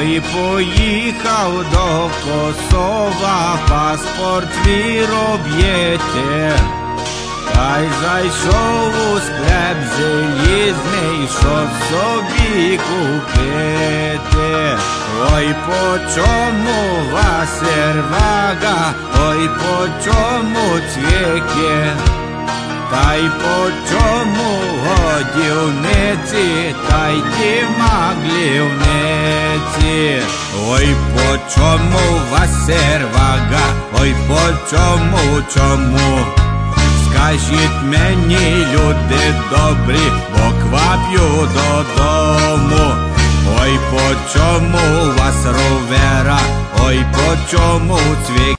ой, поїхав до Косова, паспорт свій роб'єте. Та й зайшов у склеп залізний, щоб собі купити. Ой, по чому вас сервага, ой, по чому цвіки, та й по чому годівниці, та й ті маглівниці. Ой, по чому вас сервага, ой, по чому? Скажіть мені, люди добрі, бо квап'ю додому. Ой, по чому вас ровера, ой, по чому цвік.